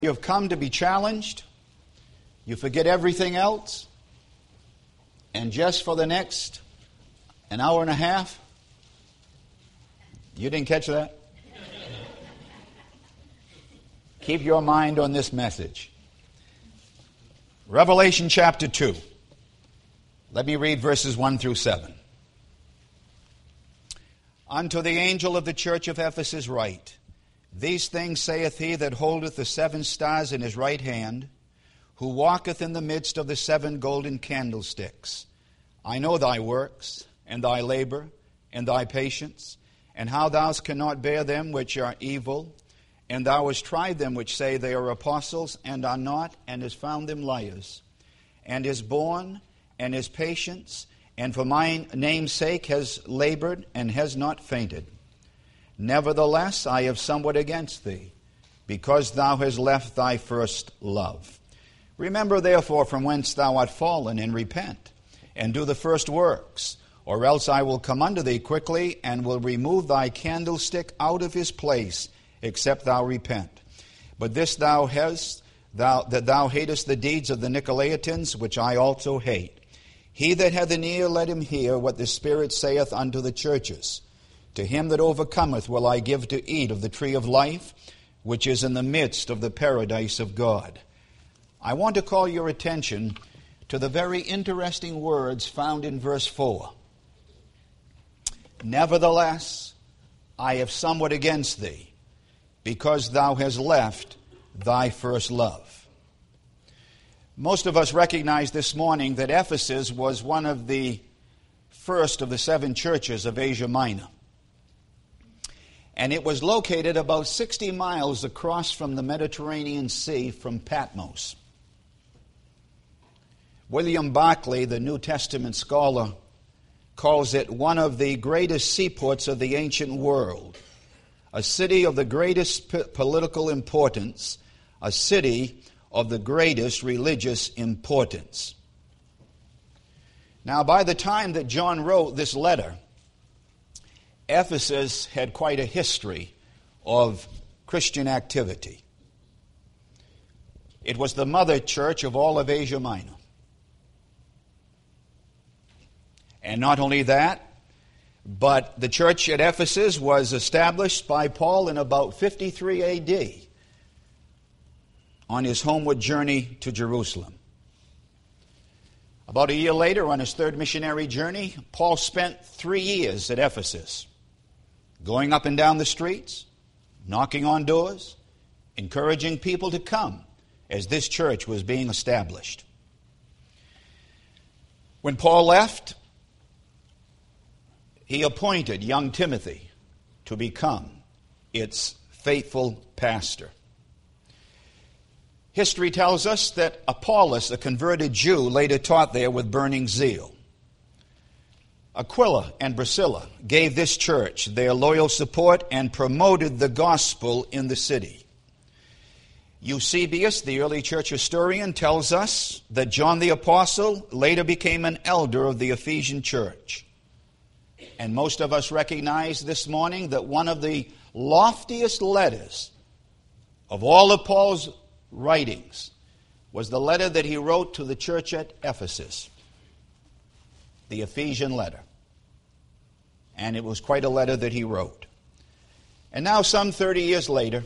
You have come to be challenged. You forget everything else. And just for the next an hour and a half, you didn't catch that? Keep your mind on this message. Revelation chapter 2. Let me read verses 1 through 7. Unto the angel of the church of Ephesus write, These things saith he that holdeth the 7 stars in his right hand, who walketh in the midst of the 7 golden candlesticks. I know thy works, and thy labor, and thy patience, and how thou cannot bear them which are evil, and thou hast tried them which say they are apostles, and are not, and hast found them liars, and is borne, and is patience, and for my name's sake has labored, and has not fainted. Nevertheless, I have somewhat against thee, because thou hast left thy first love. Remember therefore from whence thou art fallen, and repent, and do the first works, or else I will come unto thee quickly, and will remove thy candlestick out of his place, except thou repent. But this thou hast, that thou hatest the deeds of the Nicolaitans, which I also hate. He that hath an ear, let him hear what the Spirit saith unto the churches. To him that overcometh will I give to eat of the tree of life, which is in the midst of the paradise of God. I want to call your attention to the very interesting words found in verse 4. Nevertheless, I have somewhat against thee, because thou hast left thy first love. Most of us recognize this morning that Ephesus was one of the first of the 7 churches of Asia Minor. And it was located about 60 miles across from the Mediterranean Sea from Patmos. William Barclay, the New Testament scholar, calls it one of the greatest seaports of the ancient world, a city of the greatest political importance, a city of the greatest religious importance. Now, by the time that John wrote this letter, Ephesus had quite a history of Christian activity. It was the mother church of all of Asia Minor. And not only that, but the church at Ephesus was established by Paul in about 53 A.D. on his homeward journey to Jerusalem. About a year later, on his 3rd missionary journey, Paul spent 3 years at Ephesus, going up and down the streets, knocking on doors, encouraging people to come as this church was being established. When Paul left, he appointed young Timothy to become its faithful pastor. History tells us that Apollos, a converted Jew, later taught there with burning zeal. Aquila and Priscilla gave this church their loyal support and promoted the gospel in the city. Eusebius, the early church historian, tells us that John the Apostle later became an elder of the Ephesian church. And most of us recognize this morning that one of the loftiest letters of all of Paul's writings was the letter that he wrote to the church at Ephesus, the Ephesian letter. And it was quite a letter that he wrote. And now, some 30 years later,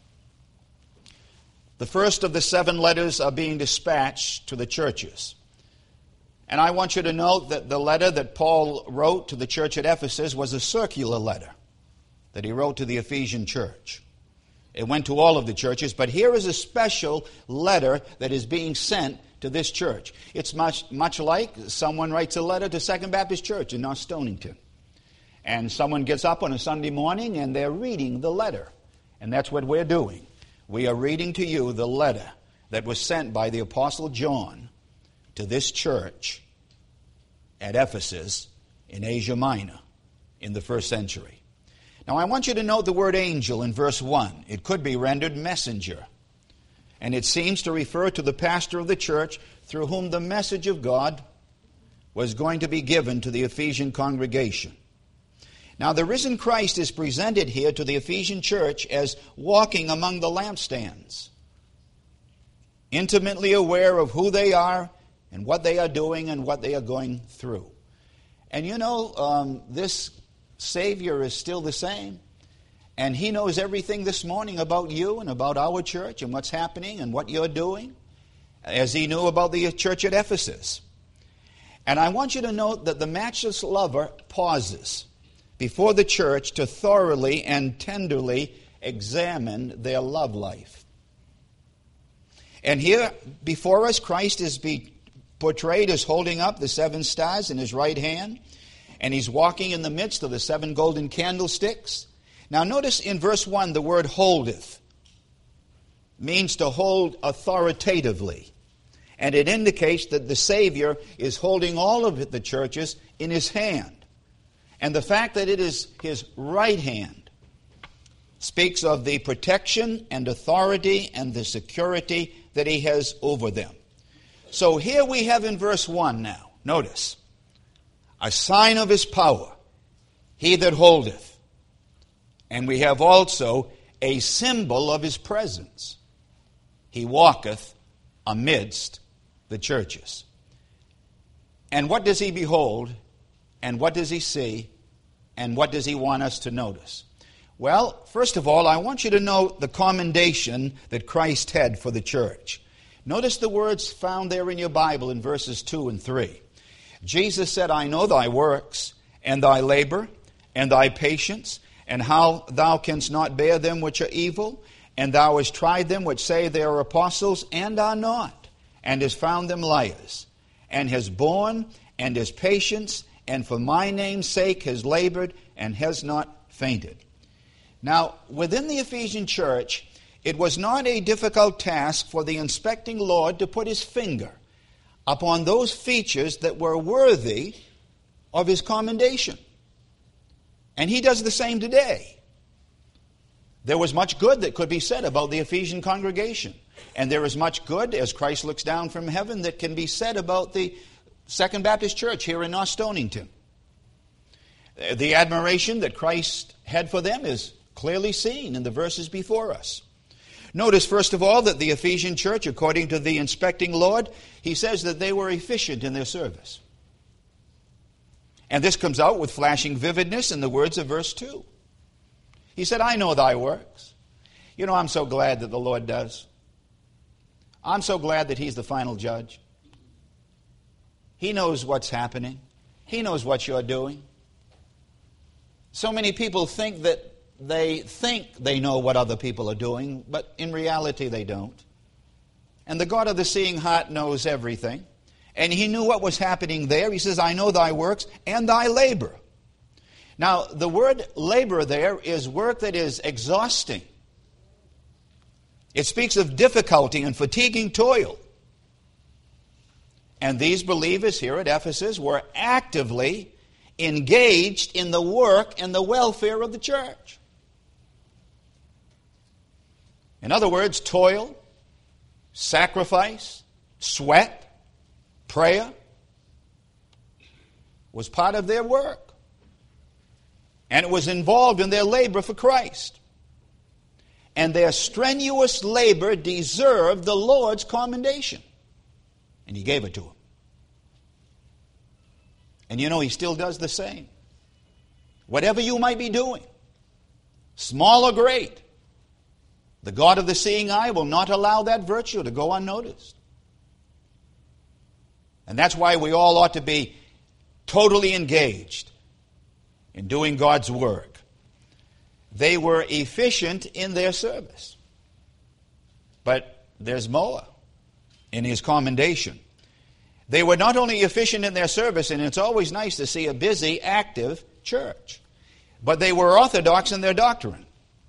the first of the 7 letters are being dispatched to the churches. And I want you to note that the letter that Paul wrote to the church at Ephesus was a circular letter that he wrote to the Ephesian church. It went to all of the churches, but here is a special letter that is being sent to this church. It's much like someone writes a letter to Second Baptist Church in North Stonington. And someone gets up on a Sunday morning and they're reading the letter. And that's what we're doing. We are reading to you the letter that was sent by the Apostle John to this church at Ephesus in Asia Minor in the 1st century. Now I want you to note the word angel in verse 1. It could be rendered messenger. And it seems to refer to the pastor of the church through whom the message of God was going to be given to the Ephesian congregation. Now, the risen Christ is presented here to the Ephesian church as walking among the lampstands. intimately aware of who they are and what they are doing and what they are going through. And you know, this Savior is still the same. And He knows everything this morning about you and about our church and what's happening and what you're doing, as He knew about the church at Ephesus. And I want you to note that the matchless lover pauses before the church to thoroughly and tenderly examine their love life. And here before us, Christ is portrayed as holding up the 7 stars in His right hand, and He's walking in the midst of the 7 golden candlesticks. Now notice in verse 1 the word holdeth means to hold authoritatively. And it indicates that the Savior is holding all of the churches in His hand. And the fact that it is His right hand speaks of the protection and authority and the security that He has over them. So here we have in verse 1 now, notice, a sign of His power, He that holdeth. And we have also a symbol of His presence. He walketh amidst the churches. And what does He behold? And what does He see? And what does He want us to notice? Well, first of all, I want you to note the commendation that Christ had for the church. Notice the words found there in your Bible in verses 2 and 3. Jesus said, I know thy works, and thy labor, and thy patience, and how thou canst not bear them which are evil, and thou hast tried them which say they are apostles, and are not, and hast found them liars, and has borne, and has patience, and for my name's sake has labored, and has not fainted. Now, within the Ephesian church, it was not a difficult task for the inspecting Lord to put His finger upon those features that were worthy of His commendation. And He does the same today. There was much good that could be said about the Ephesian congregation. And there is much good, as Christ looks down from heaven, that can be said about the Second Baptist Church here in North Stonington. The admiration that Christ had for them is clearly seen in the verses before us. Notice, first of all, that the Ephesian church, according to the inspecting Lord, He says that they were efficient in their service. And this comes out with flashing vividness in the words of verse 2. He said, I know thy works. You know, I'm so glad that the Lord does. I'm so glad that He's the final judge. He knows what's happening. He knows what you're doing. So many people think that they know what other people are doing, but in reality they don't. And the God of the seeing heart knows everything. And He knew what was happening there. He says, I know thy works and thy labor. Now, the word labor there is work that is exhausting. It speaks of difficulty and fatiguing toil. And these believers here at Ephesus were actively engaged in the work and the welfare of the church. In other words, toil, sacrifice, sweat, prayer was part of their work. And it was involved in their labor for Christ. And their strenuous labor deserved the Lord's commendation. And He gave it to them. And you know, He still does the same. Whatever you might be doing, small or great, the God of the seeing eye will not allow that virtue to go unnoticed. And that's why we all ought to be totally engaged in doing God's work. They were efficient in their service. But there's more in His commendation. They were not only efficient in their service, and it's always nice to see a busy, active church, but they were orthodox in their doctrine.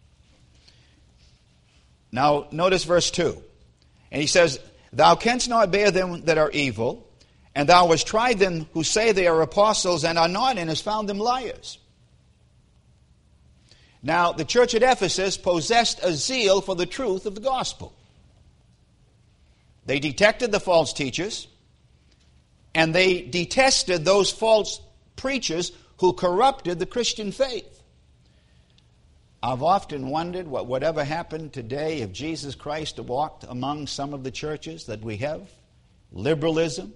Now, notice verse 2. And he says, Thou canst not bear them that are evil, and thou hast tried them who say they are apostles and are not, and hast found them liars. Now, the church at Ephesus possessed a zeal for the truth of the gospel. They detected the false teachers, and they detested those false preachers who corrupted the Christian faith. I've often wondered what would ever happen today if Jesus Christ walked among some of the churches that we have. Liberalism,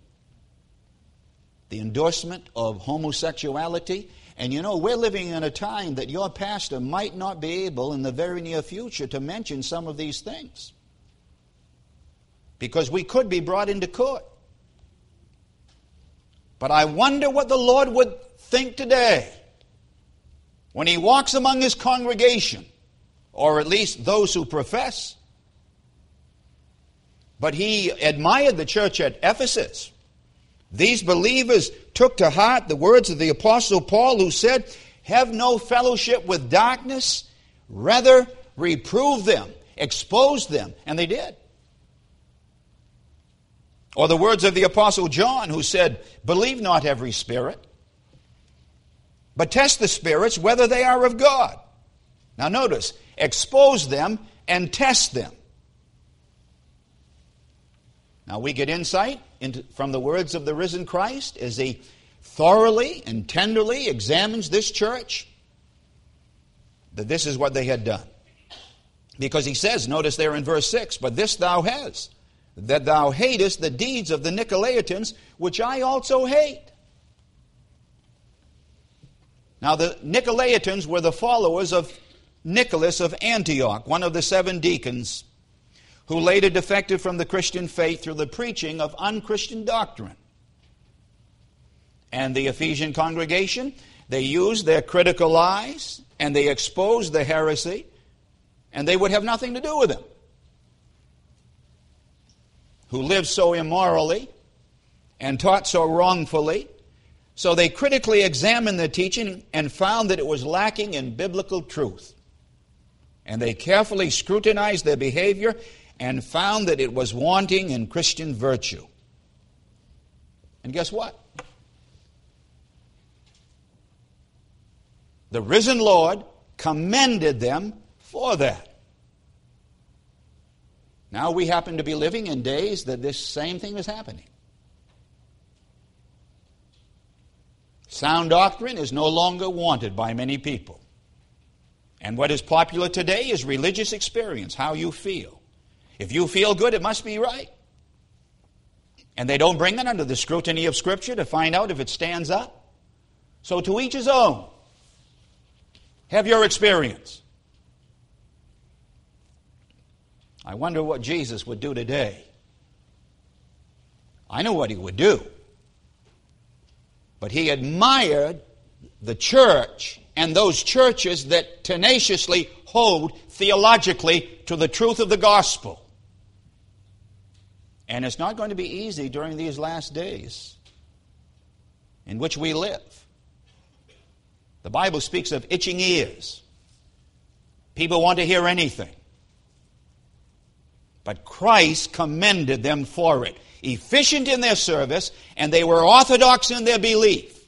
the endorsement of homosexuality. And you know, we're living in a time that your pastor might not be able in the very near future to mention some of these things, because we could be brought into court. But I wonder what the Lord would think today when He walks among His congregation, or at least those who profess. But He admired the church at Ephesus. These believers took to heart the words of the Apostle Paul, who said, "Have no fellowship with darkness, rather reprove them, expose them." And they did. Or the words of the Apostle John, who said, "Believe not every spirit, but test the spirits whether they are of God." Now notice, expose them and test them. Now we get insight from the words of the risen Christ as He thoroughly and tenderly examines this church, that this is what they had done. Because He says, notice there in verse 6, "But this thou hast, that thou hatest the deeds of the Nicolaitans, which I also hate." Now the Nicolaitans were the followers of Nicholas of Antioch, one of the 7 deacons, who later defected from the Christian faith through the preaching of unchristian doctrine. And the Ephesian congregation, they used their critical eyes and they exposed the heresy, and they would have nothing to do with them, who lived so immorally and taught so wrongfully. So they critically examined their teaching and found that it was lacking in biblical truth. And they carefully scrutinized their behavior and found that it was wanting in Christian virtue. And guess what? The risen Lord commended them for that. Now we happen to be living in days that this same thing is happening. Sound doctrine is no longer wanted by many people. And what is popular today is religious experience, how you feel. If you feel good, it must be right. And they don't bring it under the scrutiny of Scripture to find out if it stands up. So to each his own. Have your experience. I wonder what Jesus would do today. I know what He would do. But He admired the church and those churches that tenaciously hold theologically to the truth of the gospel. And it's not going to be easy during these last days in which we live. The Bible speaks of itching ears. People want to hear anything. But Christ commended them for it. Efficient in their service, and they were orthodox in their belief.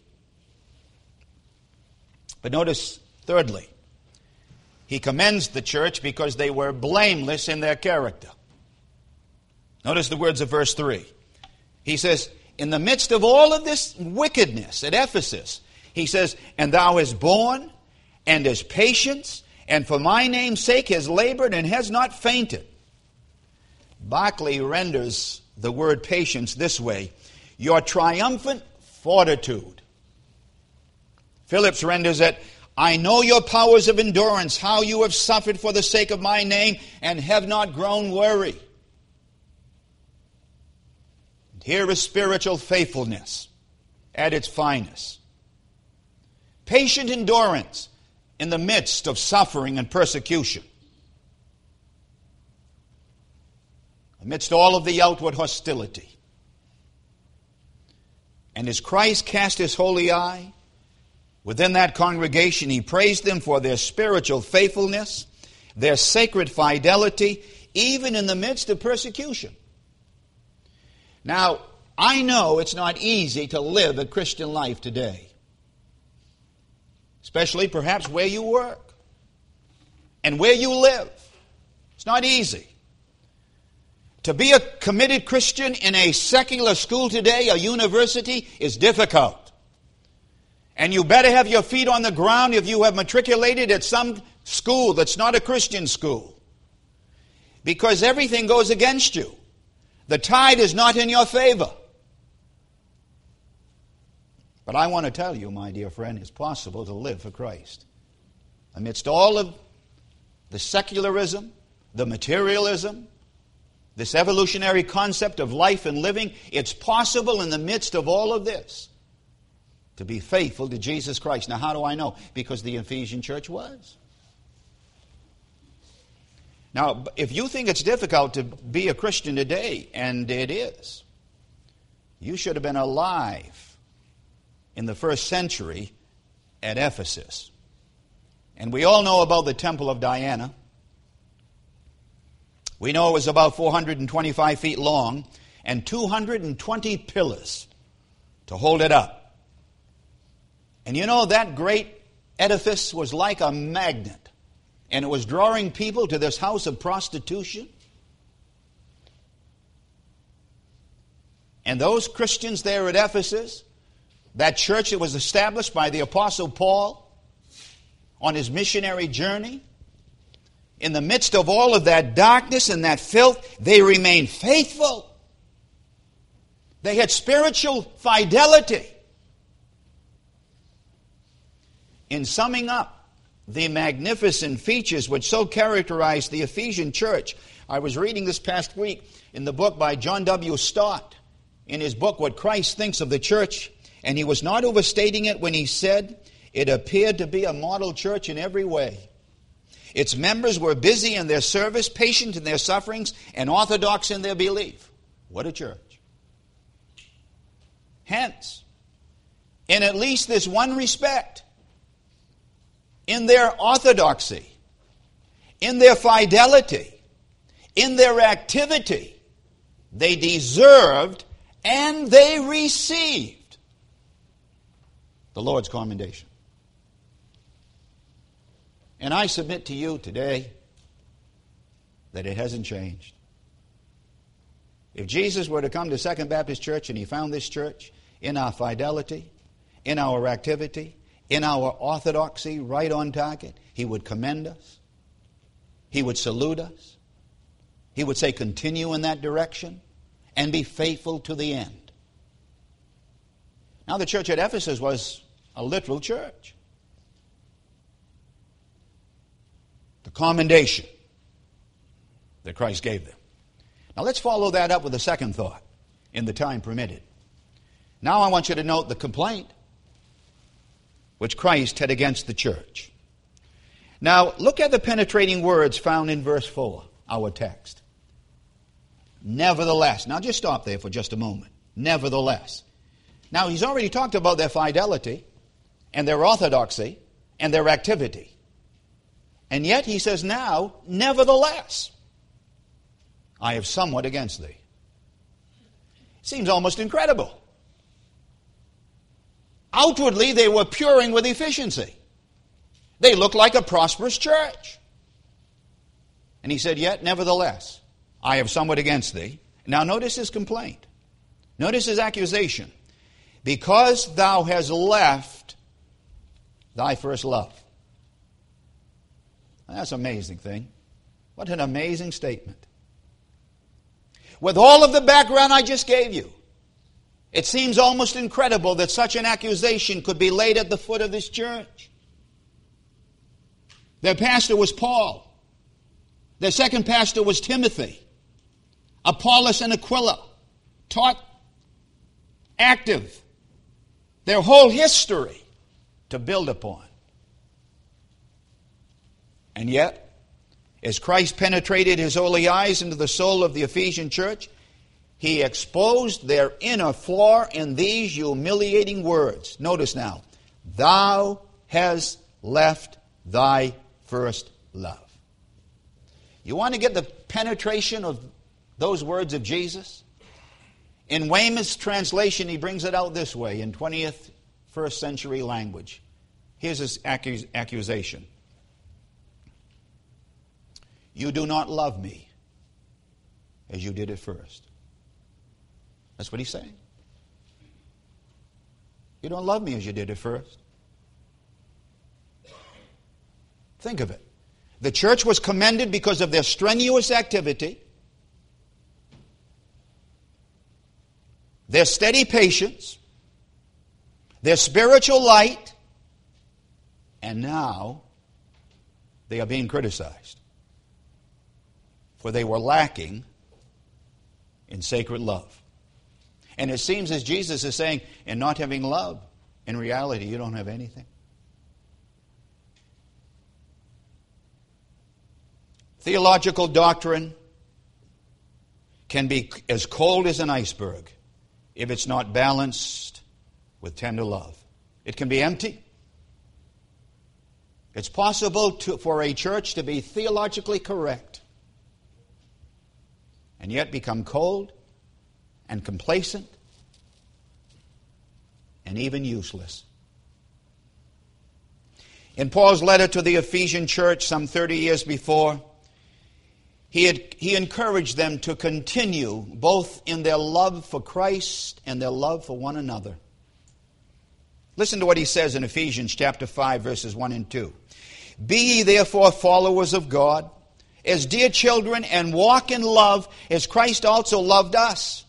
But notice, thirdly, He commends the church because they were blameless in their character. Notice the words of verse 3. He says, in the midst of all of this wickedness at Ephesus, He says, "And thou hast borne, and hast patience, and for my name's sake has labored, and has not fainted." Barclay renders the word patience this way: "Your triumphant fortitude." Phillips renders it, "I know your powers of endurance, how you have suffered for the sake of my name, and have not grown weary." Here is spiritual faithfulness at its finest. Patient endurance in the midst of suffering and persecution. Amidst all of the outward hostility. And as Christ cast His holy eye within that congregation, He praised them for their spiritual faithfulness, their sacred fidelity, even in the midst of persecution. Now, I know it's not easy to live a Christian life today. Especially perhaps where you work and where you live. It's not easy. To be a committed Christian in a secular school today, a university, is difficult. And you better have your feet on the ground if you have matriculated at some school that's not a Christian school, because everything goes against you. The tide is not in your favor. But I want to tell you, my dear friend, it's possible to live for Christ. Amidst all of the secularism, the materialism, this evolutionary concept of life and living, it's possible in the midst of all of this to be faithful to Jesus Christ. Now, how do I know? Because the Ephesian church was. Now, if you think it's difficult to be a Christian today, and it is, you should have been alive in the first century at Ephesus. And we all know about the Temple of Diana. We know it was about 425 feet long and 220 pillars to hold it up. And you know, that great edifice was like a magnet. And it was drawing people to this house of prostitution. And those Christians there at Ephesus, that church that was established by the Apostle Paul on his missionary journey, in the midst of all of that darkness and that filth, they remained faithful. They had spiritual fidelity. In summing up the magnificent features which so characterized the Ephesian church, I was reading this past week in the book by John W. Stott, in his book, What Christ Thinks of the Church, and he was not overstating it when he said it appeared to be a model church in every way. Its members were busy in their service, patient in their sufferings, and orthodox in their belief. What a church. Hence, in at least this one respect, in their orthodoxy, in their fidelity, in their activity, they deserved and they received the Lord's commendation. And I submit to you today that it hasn't changed. If Jesus were to come to Second Baptist Church and he found this church in our fidelity, in our activity, in our orthodoxy, right on target, he would commend us. He would salute us. He would say, continue in that direction and be faithful to the end. Now, the church at Ephesus was a literal church. The commendation that Christ gave them. Now, let's follow that up with a second thought in the time permitted. Now, I want you to note the complaint which Christ had against the church. Now, look at the penetrating words found in verse 4, our text. Nevertheless. Now, just stop there for just a moment. Nevertheless. Now, he's already talked about their fidelity and their orthodoxy and their activity. And yet, he says now, nevertheless, I have somewhat against thee. Seems almost incredible. Outwardly, they were puring with efficiency. They looked like a prosperous church. And he said, yet, nevertheless, I have somewhat against thee. Now, notice his complaint. Notice his accusation. Because thou hast left thy first love. Now, that's an amazing thing. What an amazing statement. With all of the background I just gave you, it seems almost incredible that such an accusation could be laid at the foot of this church. Their pastor was Paul. Their second pastor was Timothy. Apollos and Aquila taught active. Their whole history to build upon. And yet, as Christ penetrated his holy eyes into the soul of the Ephesian church, he exposed their inner flaw in these humiliating words. Notice now, thou hast left thy first love. You want to get the penetration of those words of Jesus? In Weymouth's translation, he brings it out this way in 20th, first century language. Here's his accusation. You do not love me as you did at first. That's what he's saying. You don't love me as you did at first. Think of it. The church was commended because of their strenuous activity, their steady patience, their spiritual light, and now they are being criticized, for they were lacking in sacred love. And it seems as Jesus is saying, in not having love, in reality, you don't have anything. Theological doctrine can be as cold as an iceberg if it's not balanced with tender love. It can be empty. It's possible for a church to be theologically correct and yet become cold and complacent and even useless. In Paul's letter to the Ephesian church some 30 years before, he encouraged them to continue both in their love for Christ and their love for one another. Listen to what he says in Ephesians chapter 5, verses 1 and 2. Be ye therefore followers of God, as dear children, and walk in love, as Christ also loved us.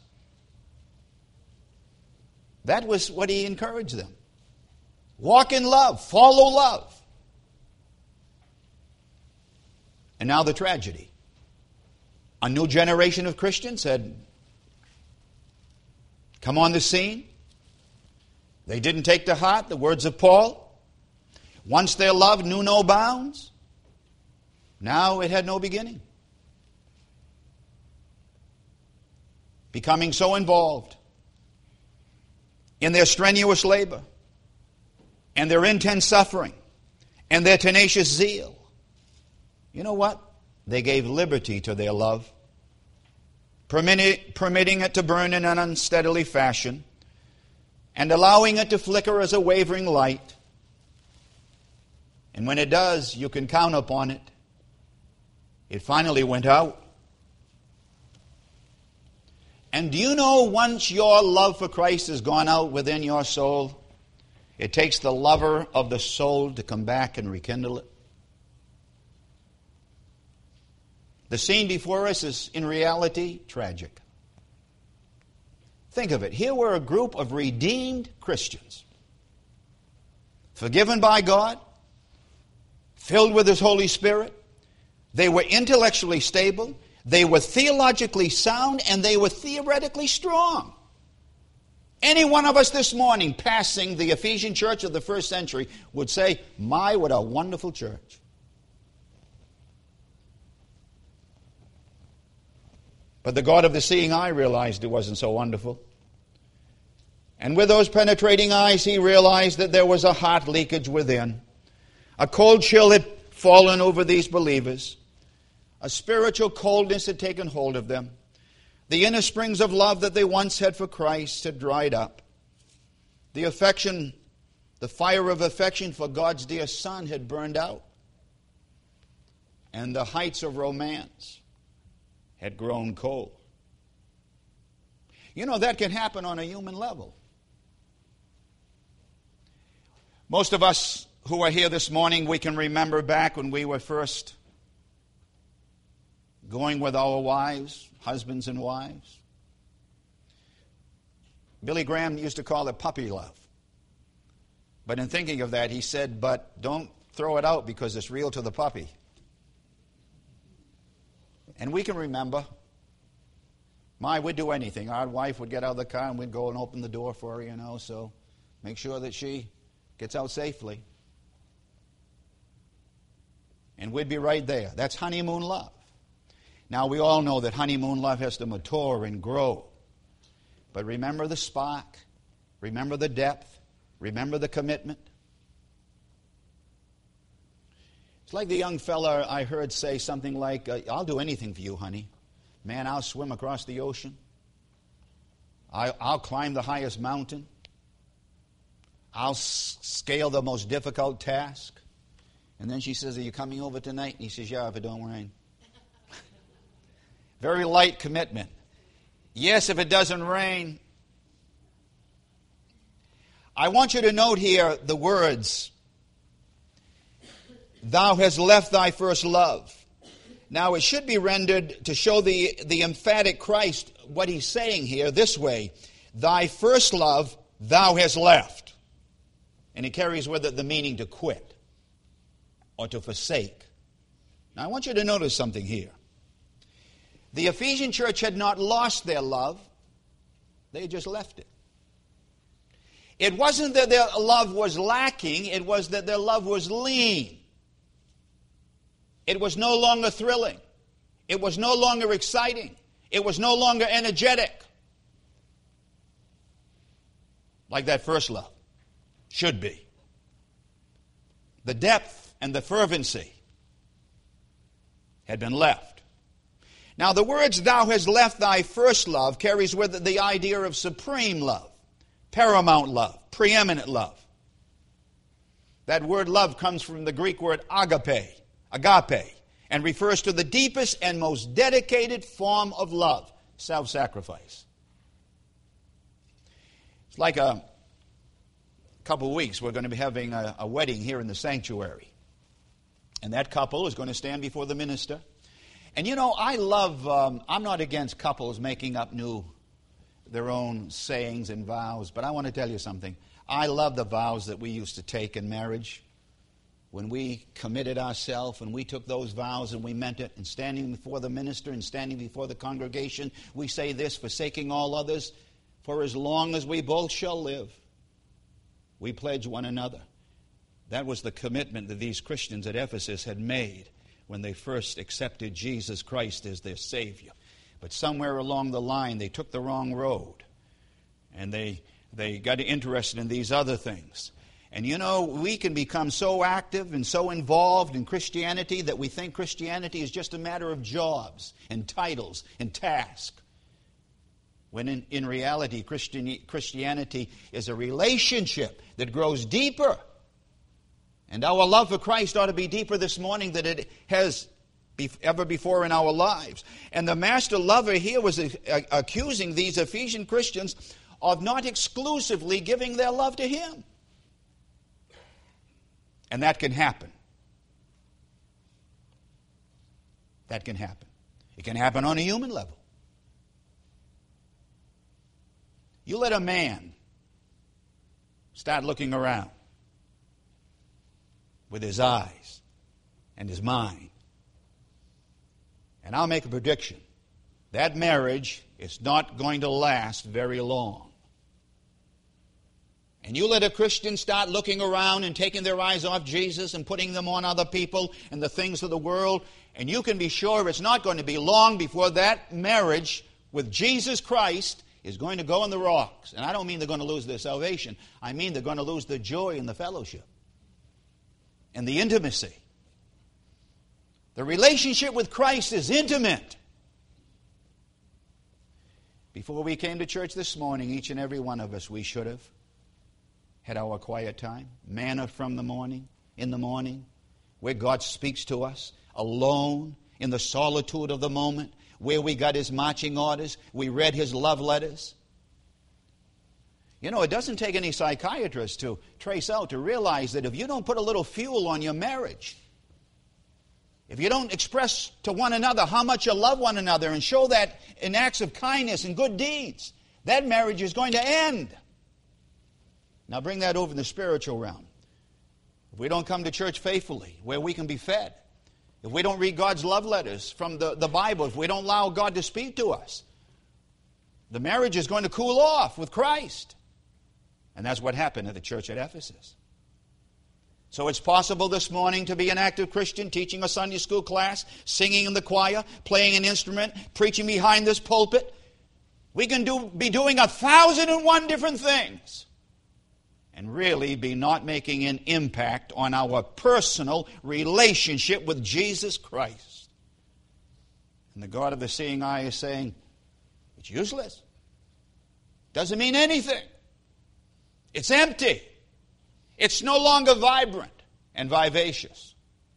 That was what he encouraged them. Walk in love, follow love. And now the tragedy. A new generation of Christians had come on the scene. They didn't take to heart the words of Paul. Once their love knew no bounds, now it had no beginning. Becoming so involved in their strenuous labor and their intense suffering and their tenacious zeal. You know what? They gave liberty to their love, permitting it to burn in an unsteadily fashion and allowing it to flicker as a wavering light. And when it does, you can count upon it. It finally went out. And do you know, once your love for Christ has gone out within your soul, it takes the lover of the soul to come back and rekindle it? The scene before us is, in reality, tragic. Think of it. Here were a group of redeemed Christians, forgiven by God, filled with His Holy Spirit. They were intellectually stable, they were theologically sound, and they were theoretically strong. Any one of us this morning passing the Ephesian church of the first century would say, my, what a wonderful church. But the God of the seeing eye realized it wasn't so wonderful. And with those penetrating eyes, He realized that there was a heart leakage within. A cold chill had fallen over these believers. A spiritual coldness had taken hold of them. The inner springs of love that they once had for Christ had dried up. The affection, the fire of affection for God's dear Son had burned out. And the heights of romance had grown cold. You know, that can happen on a human level. Most of us who are here this morning, we can remember back when we were first going with our wives, husbands and wives. Billy Graham used to call it puppy love. But in thinking of that, he said, but don't throw it out because it's real to the puppy. And we can remember, we'd do anything. Our wife would get out of the car and we'd go and open the door for her, so make sure that she gets out safely. And we'd be right there. That's honeymoon love. Now, we all know that honeymoon love has to mature and grow. But remember the spark. Remember the depth. Remember the commitment. It's like the young fella I heard say something like, I'll do anything for you, honey. Man, I'll swim across the ocean. I'll climb the highest mountain. I'll scale the most difficult task. And then she says, are you coming over tonight? And he says, yeah, if it don't rain. Very light commitment. Yes, if it doesn't rain. I want you to note here the words. thou hast left thy first love. Now it should be rendered to show the emphatic Christ what he's saying here this way. Thy first love thou hast left. And it carries with it the meaning to quit or to forsake. Now I want you to notice something here. The Ephesian church had not lost their love. They had just left it. It wasn't that their love was lacking. It was that their love was lean. It was no longer thrilling. It was no longer exciting. It was no longer energetic. Like that first love should be. The depth and the fervency had been left. Now the words, thou hast left thy first love, carries with it the idea of supreme love, paramount love, preeminent love. That word love comes from the Greek word agape, and refers to the deepest and most dedicated form of love, self-sacrifice. It's like a couple of weeks, we're going to be having a wedding here in the sanctuary. And that couple is going to stand before the minister. And you know, I love, I'm not against couples making up their own sayings and vows, but I want to tell you something. I love the vows that we used to take in marriage. When we committed ourselves and we took those vows and we meant it, and standing before the minister and standing before the congregation, we say this, forsaking all others, for as long as we both shall live, we pledge one another. That was the commitment that these Christians at Ephesus had made when they first accepted Jesus Christ as their Savior. But somewhere along the line, they took the wrong road. And they got interested in these other things. And you know, we can become so active and so involved in Christianity that we think Christianity is just a matter of jobs and titles and tasks. When in reality, Christianity is a relationship that grows deeper. And our love for Christ ought to be deeper this morning than it has ever before in our lives. And the master lover here was accusing these Ephesian Christians of not exclusively giving their love to him. And that can happen. That can happen. It can happen on a human level. You let a man start looking around with his eyes and his mind, and I'll make a prediction. That marriage is not going to last very long. And you let a Christian start looking around and taking their eyes off Jesus and putting them on other people and the things of the world, and you can be sure it's not going to be long before that marriage with Jesus Christ is going to go on the rocks. And I don't mean they're going to lose their salvation. I mean they're going to lose the joy and the fellowship and the intimacy. The relationship with Christ is intimate. Before we came to church this morning, each and every one of us, we should have had our quiet time, manna from the morning, in the morning, where God speaks to us, alone, in the solitude of the moment, where we got His marching orders, we read His love letters. You know, it doesn't take any psychiatrist to trace out, to realize that if you don't put a little fuel on your marriage, if you don't express to one another how much you love one another and show that in acts of kindness and good deeds, that marriage is going to end. Now bring that over in the spiritual realm. If we don't come to church faithfully, where we can be fed, if we don't read God's love letters from the Bible, if we don't allow God to speak to us, the marriage is going to cool off with Christ. And that's what happened at the church at Ephesus. So it's possible this morning to be an active Christian, teaching a Sunday school class, singing in the choir, playing an instrument, preaching behind this pulpit. We can be doing 1,001 different things and really be not making an impact on our personal relationship with Jesus Christ. And the God of the seeing eye is saying, it's useless. Doesn't mean anything. It's empty. It's no longer vibrant and vivacious.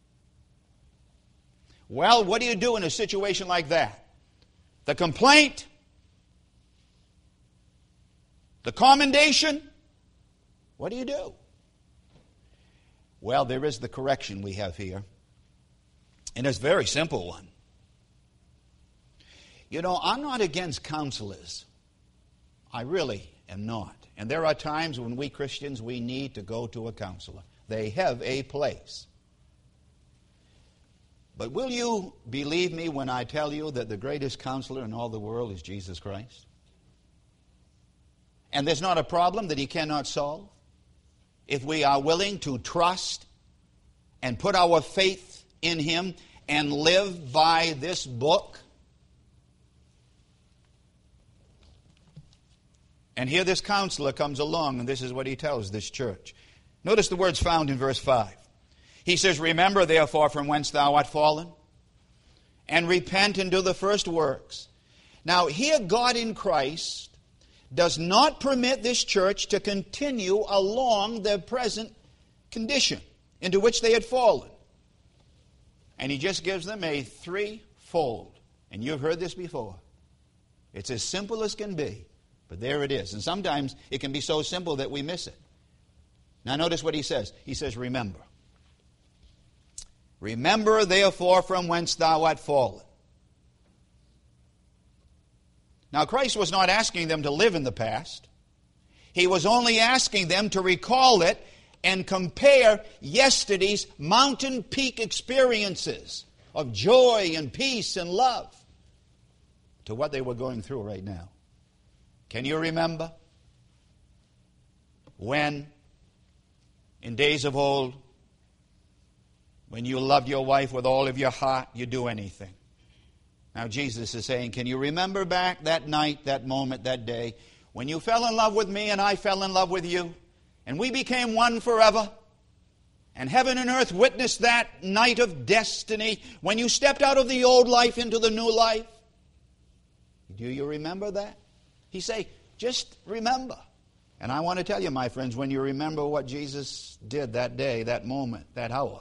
Well, what do you do in a situation like that? The complaint, the commendation, what do you do? Well, there is the correction we have here. And it's a very simple one. You know, I'm not against counselors. I really am not. And there are times when we Christians, we need to go to a counselor. They have a place. But will you believe me when I tell you that the greatest counselor in all the world is Jesus Christ? And there's not a problem that He cannot solve if we are willing to trust and put our faith in Him and live by this book. And here this counselor comes along, and this is what he tells this church. Notice the words found in verse 5. He says, "Remember therefore from whence thou art fallen, and repent and do the first works." Now here God in Christ does not permit this church to continue along their present condition into which they had fallen. And He just gives them a threefold. And you've heard this before. It's as simple as can be. But there it is. And sometimes it can be so simple that we miss it. Now notice what He says. He says, remember. Remember therefore from whence thou art fallen. Now Christ was not asking them to live in the past. He was only asking them to recall it and compare yesterday's mountain peak experiences of joy and peace and love to what they were going through right now. Can you remember when, in days of old, when you loved your wife with all of your heart, you'd do anything? Now Jesus is saying, can you remember back that night, that moment, that day, when you fell in love with me and I fell in love with you, and we became one forever? And heaven and earth witnessed that night of destiny when you stepped out of the old life into the new life. Do you remember that? He say, just remember. And I want to tell you, my friends, when you remember what Jesus did that day, that moment, that hour,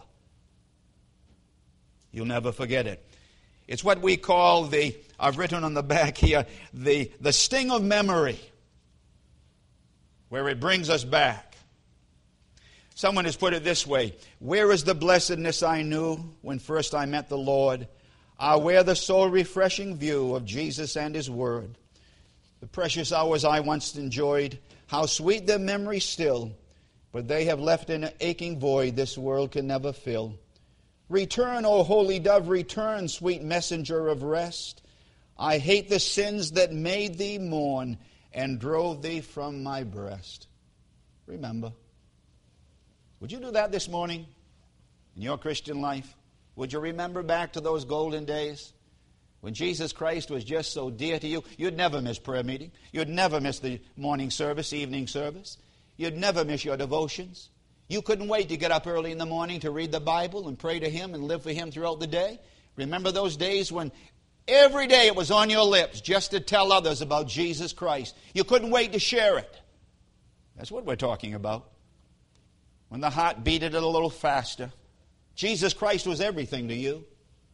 you'll never forget it. It's what we call I've written on the back here, the sting of memory, where it brings us back. Someone has put it this way: where is the blessedness I knew when first I met the Lord? Where the soul refreshing view of Jesus and His Word. The precious hours I once enjoyed, how sweet their memory still, but they have left an aching void this world can never fill. Return, O holy dove, return, sweet messenger of rest. I hate the sins that made thee mourn and drove thee from my breast. Remember. Would you do that this morning in your Christian life? Would you remember back to those golden days when Jesus Christ was just so dear to you? You'd never miss prayer meeting. You'd never miss the morning service, evening service. You'd never miss your devotions. You couldn't wait to get up early in the morning to read the Bible and pray to Him and live for Him throughout the day. Remember those days when every day it was on your lips just to tell others about Jesus Christ. You couldn't wait to share it. That's what we're talking about. When the heart beat it a little faster. Jesus Christ was everything to you.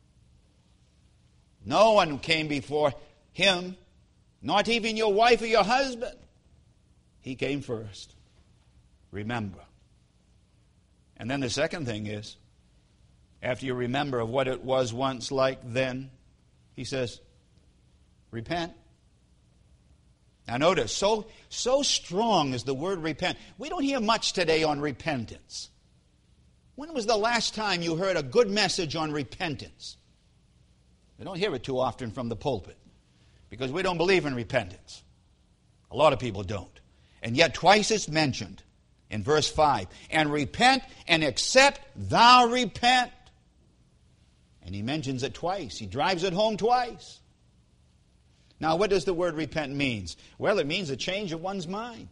No one came before Him, not even your wife or your husband. He came first. Remember. And then the second thing is, after you remember of what it was once like then, He says, repent. Now notice, so strong is the word repent. We don't hear much today on repentance. When was the last time you heard a good message on repentance? We don't hear it too often from the pulpit because we don't believe in repentance. A lot of people don't. And yet twice it's mentioned in verse 5. And repent, and except thou repent. And He mentions it twice. He drives it home twice. Now, what does the word repent mean? Well, it means a change of one's mind.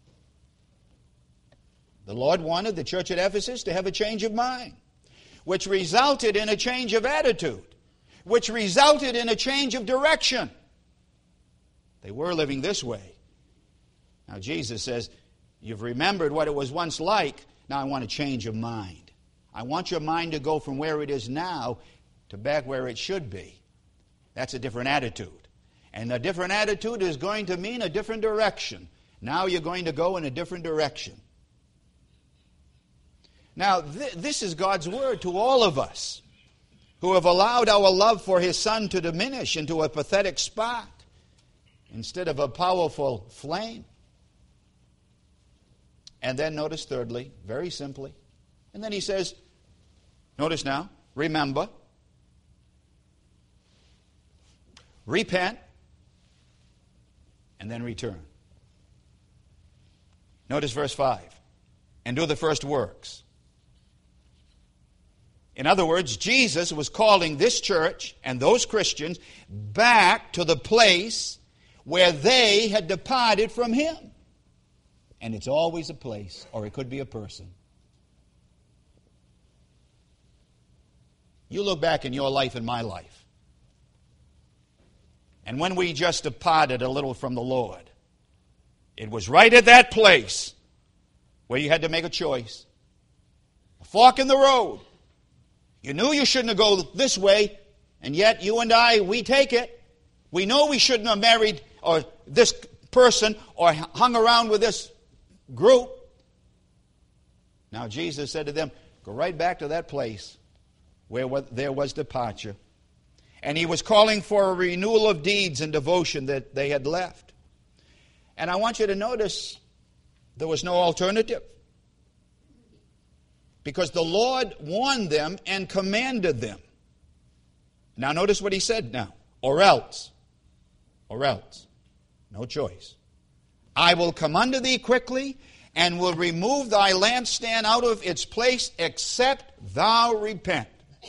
The Lord wanted the church at Ephesus to have a change of mind, which resulted in a change of attitude, which resulted in a change of direction. They were living this way. Now, Jesus says, you've remembered what it was once like. Now I want a change of mind. I want your mind to go from where it is now to back where it should be. That's a different attitude. And a different attitude is going to mean a different direction. Now you're going to go in a different direction. Now, this is God's word to all of us who have allowed our love for His Son to diminish into a pathetic spark instead of a powerful flame. And then notice thirdly, very simply, and then he says, notice now, remember, repent, and then return. Notice verse 5, and do the first works. In other words, Jesus was calling this church and those Christians back to the place where they had departed from Him. And it's always a place, or it could be a person. You look back in your life and my life. And when we just departed a little from the Lord, it was right at that place where you had to make a choice. A fork in the road. You knew you shouldn't have gone this way, and yet you and I, we take it. We know we shouldn't have married or this person or hung around with this group. Now Jesus said to them, go right back to that place where there was departure. And He was calling for a renewal of deeds and devotion that they had left. And I want you to notice there was no alternative. Because the Lord warned them and commanded them. Now notice what He said now. Or else. Or else. No choice. I will come unto thee quickly, and will remove thy lampstand out of its place, except thou repent.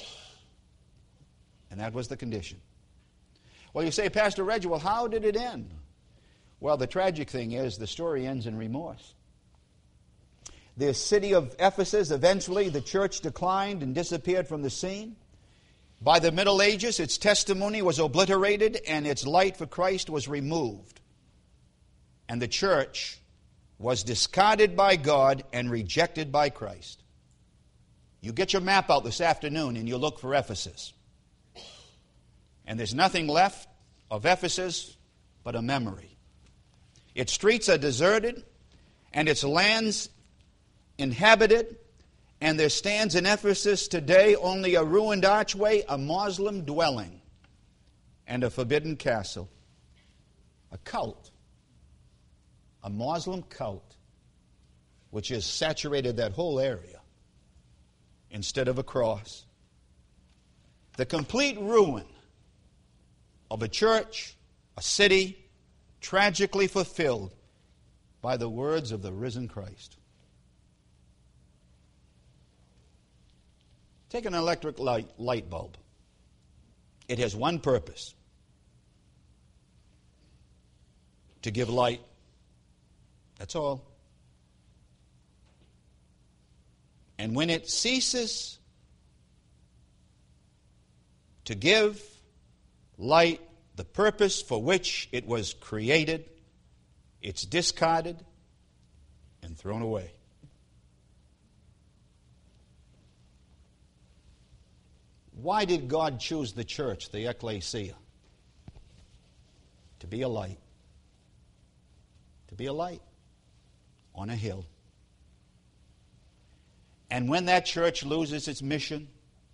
And that was the condition. Well, you say, Pastor Reggie, well, how did it end? Well, the tragic thing is the story ends in remorse. The city of Ephesus, eventually the church declined and disappeared from the scene. By the Middle Ages, its testimony was obliterated and its light for Christ was removed. And the church was discarded by God and rejected by Christ. You get your map out this afternoon and you look for Ephesus. And there's nothing left of Ephesus but a memory. Its streets are deserted and its lands inhabited, and there stands in Ephesus today only a ruined archway, a Muslim dwelling, and a forbidden castle. A cult. A Muslim cult, which has saturated that whole area instead of a cross. The complete ruin of a church, a city, tragically fulfilled by the words of the risen Christ. Take an electric light bulb. It has one purpose: to give light. That's all. And when it ceases to give light, the purpose for which it was created, it's discarded and thrown away. Why did God choose the church, the ecclesia? To be a light. To be a light on a hill. And when that church loses its mission,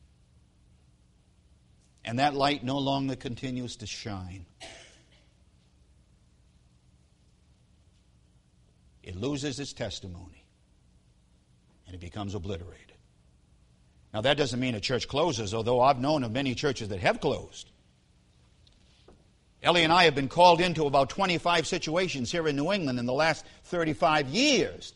and that light no longer continues to shine, it loses its testimony, and it becomes obliterated. Now, that doesn't mean a church closes, although I've known of many churches that have closed. Ellie and I have been called into about 25 situations here in New England in the last 35 years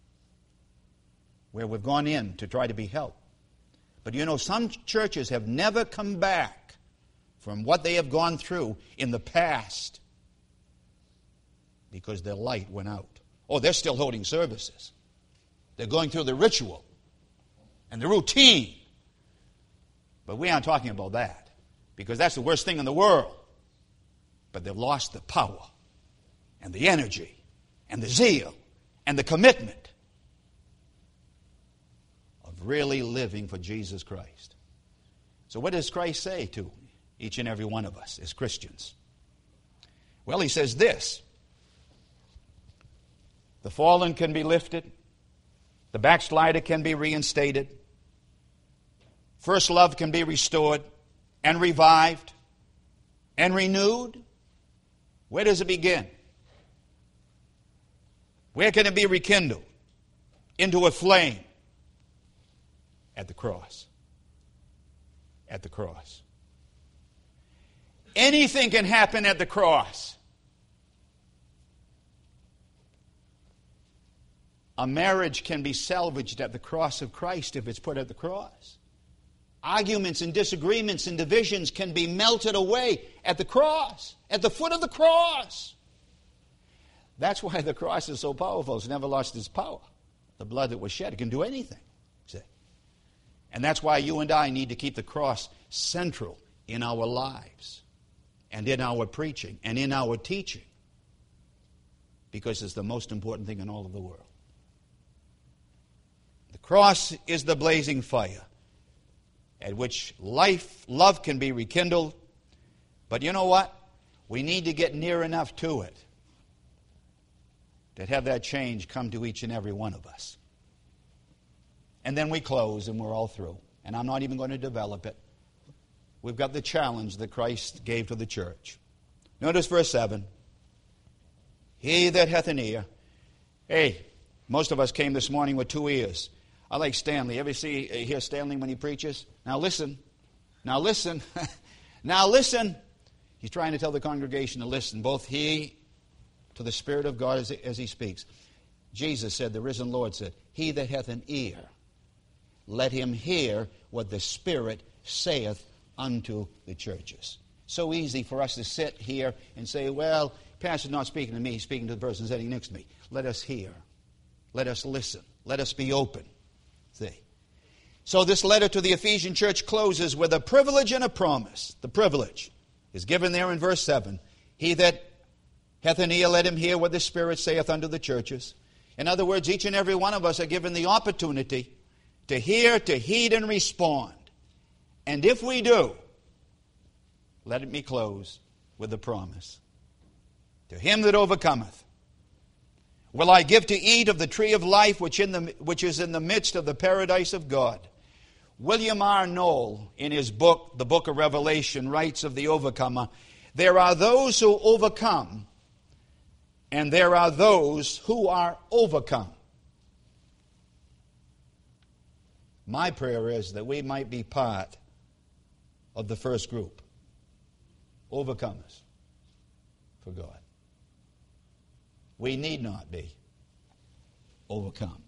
where we've gone in to try to be helped. But you know, some churches have never come back from what they have gone through in the past because their light went out. Oh, they're still holding services. They're going through the ritual and the routine. But we aren't talking about that, because that's the worst thing in the world. But they've lost the power and the energy and the zeal and the commitment of really living for Jesus Christ. So what does Christ say to each and every one of us as Christians? Well, He says this: the fallen can be lifted, the The backslider can be reinstated. First love can be restored and revived and renewed. Where does it begin? Where can it be rekindled? Into a flame. At the cross. At the cross. Anything can happen at the cross. A marriage can be salvaged at the cross of Christ if it's put at the cross. Arguments and disagreements and divisions can be melted away at the cross, at the foot of the cross. That's why the cross is so powerful. It's never lost its power. The blood that was shed, it can do anything. See? And that's why you and I need to keep the cross central in our lives and in our preaching and in our teaching, because it's the most important thing in all of the world. The cross is the blazing fire at which love can be rekindled. But you know what? We need to get near enough to it to have that change come to each and every one of us. And then we close and we're all through. And I'm not even going to develop it. We've got the challenge that Christ gave to the church. Notice verse 7. He that hath an ear. Hey, most of us came this morning with 2 ears. I like Stanley. Ever hear Stanley when he preaches? Now listen. Now listen. Now listen. He's trying to tell the congregation to listen. Both he to the Spirit of God as he speaks. Jesus said, the risen Lord said, he that hath an ear, let him hear what the Spirit saith unto the churches. So easy for us to sit here and say, well, Pastor's not speaking to me, he's speaking to the person sitting next to me. Let us hear. Let us listen. Let us be open. See? So this letter to the Ephesian church closes with a privilege and a promise. The privilege is given there in verse 7. He that hath an ear, let him hear what the Spirit saith unto the churches. In other words, each and every one of us are given the opportunity to hear, to heed, and respond. And if we do, let me close with the promise. To him that overcometh, will I give to eat of the tree of life which is in the midst of the paradise of God. William R. Knoll, in his book, the Book of Revelation, writes of the overcomer, there are those who overcome, and there are those who are overcome. My prayer is that we might be part of the first group. Overcomers for God. We need not be overcome.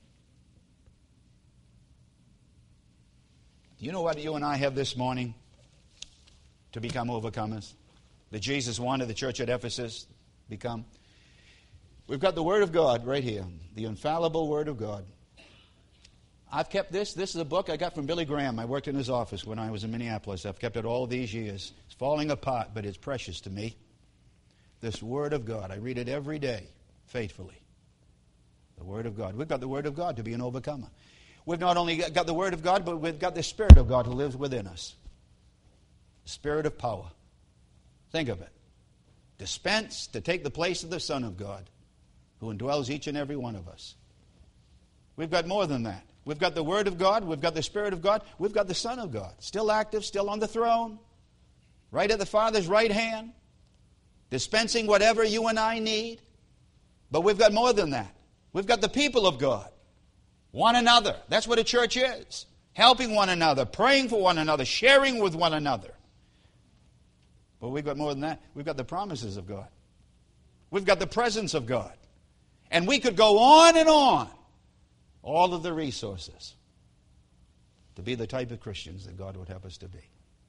Do you know what you and I have this morning to become overcomers? That Jesus wanted the church at Ephesus become? We've got the Word of God right here. The infallible Word of God. I've kept this. This is a book I got from Billy Graham. I worked in his office when I was in Minneapolis. I've kept it all these years. It's falling apart, but it's precious to me. This Word of God. I read it every day, faithfully. The Word of God. We've got the Word of God to be an overcomer. We've not only got the Word of God, but we've got the Spirit of God who lives within us. The Spirit of power. Think of it. Dispensed to take the place of the Son of God, who indwells each and every one of us. We've got more than that. We've got the Word of God. We've got the Spirit of God. We've got the Son of God. Still active, still on the throne. Right at the Father's right hand. Dispensing whatever you and I need. But we've got more than that. We've got the people of God. One another. That's what a church is. Helping one another. Praying for one another. Sharing with one another. But we've got more than that. We've got the promises of God. We've got the presence of God. And we could go on and on. All of the resources to be the type of Christians that God would have us to be.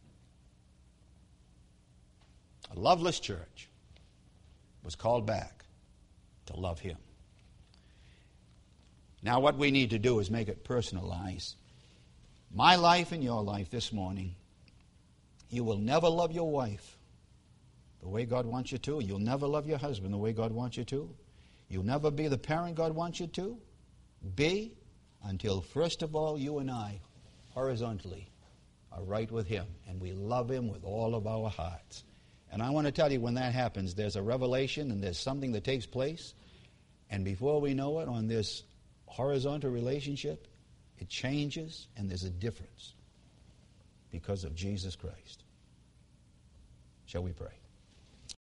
A loveless church was called back to love Him. Now what we need to do is make it personalized. My life and your life this morning, you will never love your wife the way God wants you to. You'll never love your husband the way God wants you to. You'll never be the parent God wants you to be until, first of all, you and I, horizontally, are right with Him. And we love Him with all of our hearts. And I want to tell you, when that happens, there's a revelation and there's something that takes place. And before we know it, on this horizontal relationship, it changes, and there's a difference because of Jesus Christ. Shall we pray?